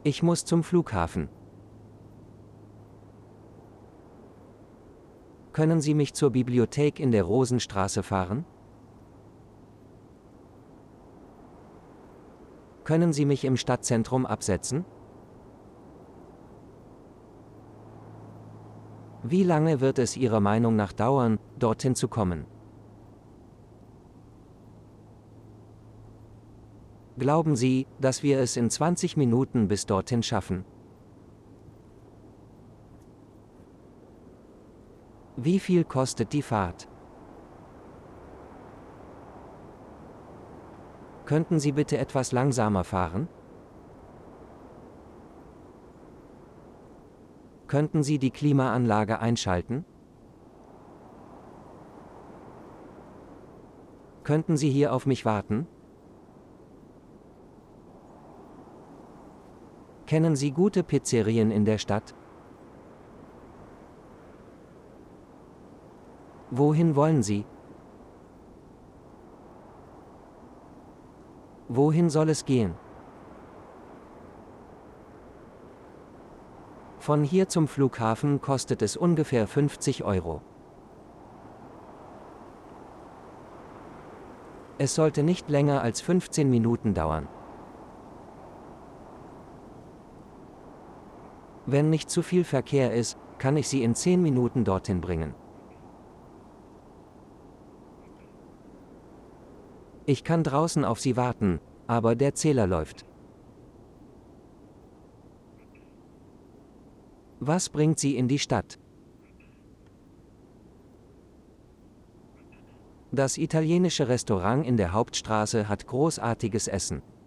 Ich muss zum Flughafen. Können Sie mich zur Bibliothek in der Rosenstraße fahren? Können Sie mich im Stadtzentrum absetzen? Wie lange wird es Ihrer Meinung nach dauern, dorthin zu kommen? Glauben Sie, dass wir es in 20 Minuten bis dorthin schaffen? Wie viel kostet die Fahrt? Könnten Sie bitte etwas langsamer fahren? Könnten Sie die Klimaanlage einschalten? Könnten Sie hier auf mich warten? Kennen Sie gute Pizzerien in der Stadt? Wohin wollen Sie? Wohin soll es gehen? Von hier zum Flughafen kostet es ungefähr 50 Euro. Es sollte nicht länger als 15 Minuten dauern. Wenn nicht zu viel Verkehr ist, kann ich Sie in 10 Minuten dorthin bringen. Ich kann draußen auf Sie warten, aber der Zähler läuft. Was bringt Sie in die Stadt? Das italienische Restaurant in der Hauptstraße hat großartiges Essen.